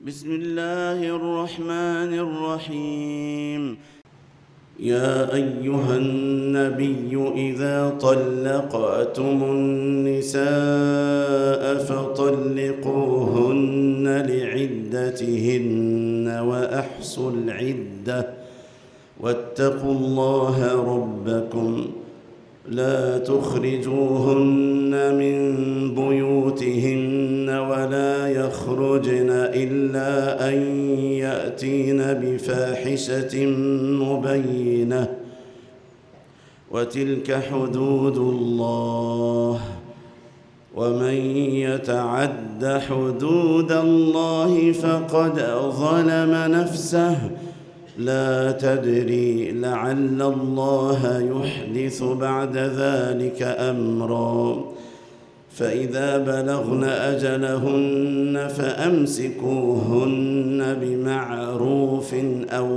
بسم الله الرحمن الرحيم. يا أيها النبي إذا طلقتم النساء فطلقوهن لعدتهن وأحصوا العدة واتقوا الله ربكم لا تخرجوهن من بيوتهن ولا يخرجن إلا أن يأتين بفاحشة مبينة وتلك حدود الله ومن يتعد حدود الله فقد ظلم نفسه لا تدري لعل الله يحدث بعد ذلك أمرا فإذا بلغن أجلهن فأمسكوهن بمعروف أو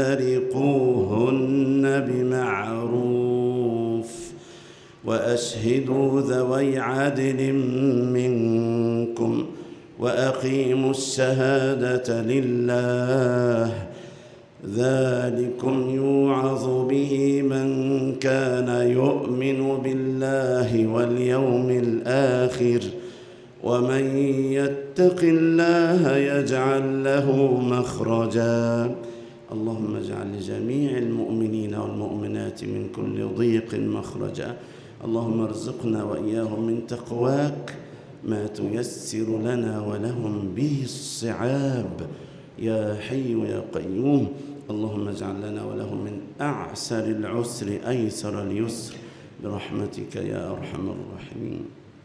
فارقوهن بمعروف وأشهدوا ذوي عدل منكم وأقيموا الشهادة لله ذلكم يوعظ به من كان يؤمن بالله واليوم الآخر ومن يتق الله يجعل له مخرجا. اللهم اجعل لجميع المؤمنين والمؤمنات من كل ضيق مخرجا. اللهم ارزقنا وإياهم من تقواك ما تيسر لنا ولهم به الصعاب يا حي يا قيوم. اللهم اجعل لنا ولهم من أعسر العسر أيسر اليسر برحمتك يا أرحم الراحمين.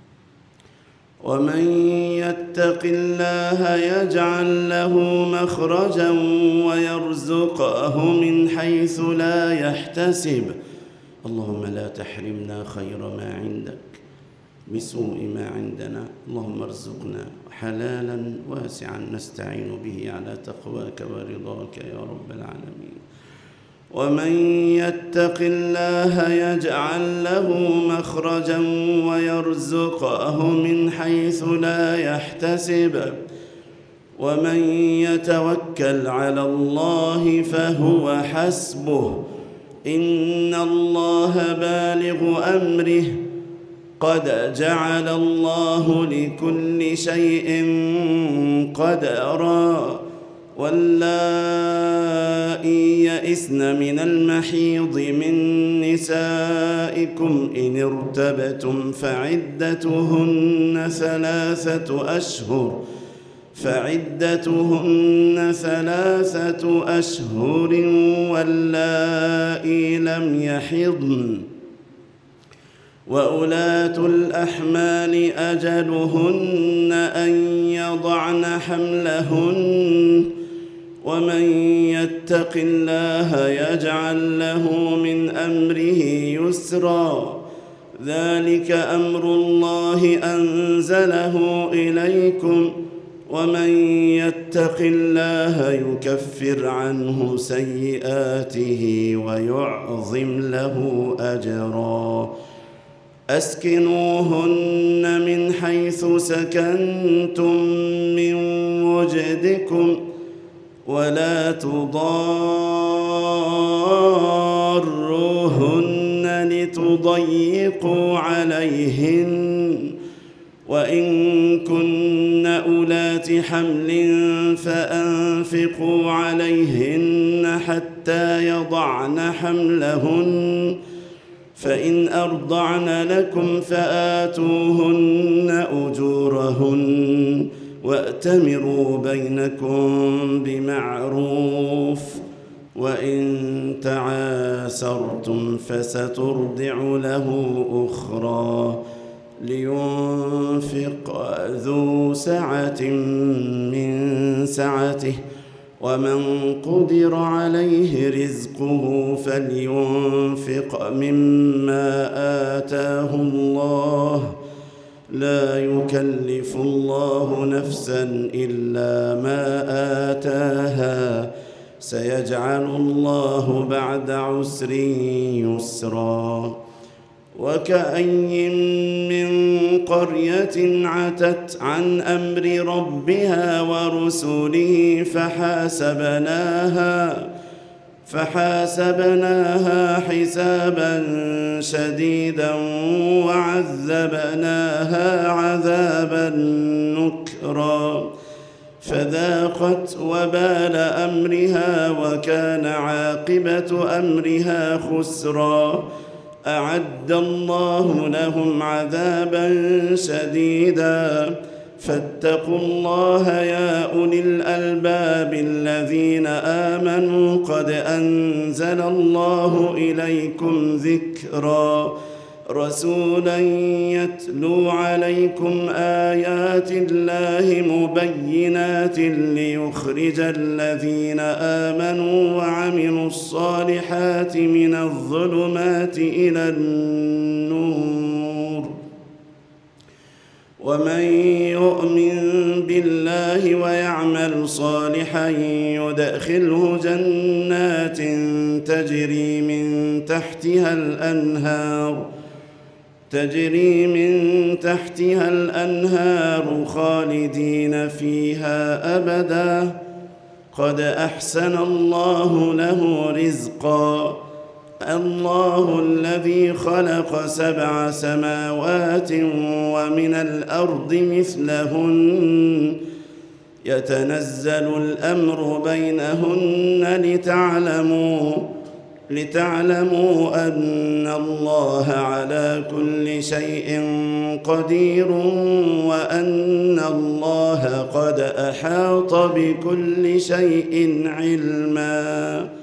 ومن يتق الله يجعل له مخرجا ويرزقه من حيث لا يحتسب. اللهم لا تحرمنا خير ما عندك بسوء ما عندنا. اللهم ارزقنا حلالا واسعا نستعين به على تقواك ورضاك يا رب العالمين. ومن يتق الله يجعل له مخرجا ويرزقه من حيث لا يحتسب ومن يتوكل على الله فهو حسبه إن الله بالغ أمره قد جعل الله لكل شيء قدرا. واللائي يئسن من المحيض من نسائكم إن ارتبتم فعدتهن ثلاثة أشهر واللائي لم يحضن وأولاة الأحمال أجلهن أن يضعن حملهن ومن يتق الله يجعل له من أمره يسرا ذلك أمر الله أنزله إليكم ومن يتق الله يكفر عنه سيئاته ويعظم له أجرا. أسكنوهن من حيث سكنتم من وجدكم ولا تضاروهن لتضيقوا عليهن وإن كن أولات حمل فأنفقوا عليهن حتى يضعن حملهن فإن أرضعن لكم فآتوهن أجورهن وأتمروا بينكم بمعروف وإن تعاسرتم فسترضع له أخرى لينفق ذو سعة من سعته ومن قدر عليه رزقه فلينفق مما آتاه الله لا يكلف الله نفسا إلا ما آتاها سيجعل الله بعد عسر يسرا. وكأي من قرية عتت عن أمر ربها ورسله فحاسبناها حسابا شديدا وعذبناها عذابا نكرا فذاقت وبال أمرها وكان عاقبة أمرها خسرا أعد الله لهم عذابا شديدا فاتقوا الله يا أولي الألباب الذين آمنوا قد أنزل الله إليكم ذكرا رسولا يتلو عليكم آيات الله مبينات ليخرج الذين آمنوا وعملوا الصالحات من الظلمات إلى النور ومن يؤمن بالله ويعمل صالحا يدخله جنات تجري من تحتها الأنهار خالدين فيها أبدا قد أحسن الله له رزقا الله الذي خلق 7 سماوات ومن الأرض مثلهن يتنزل الأمر بينهن لتعلموا أن الله على كل شيء قدير وأن الله قد أحاط بكل شيء علما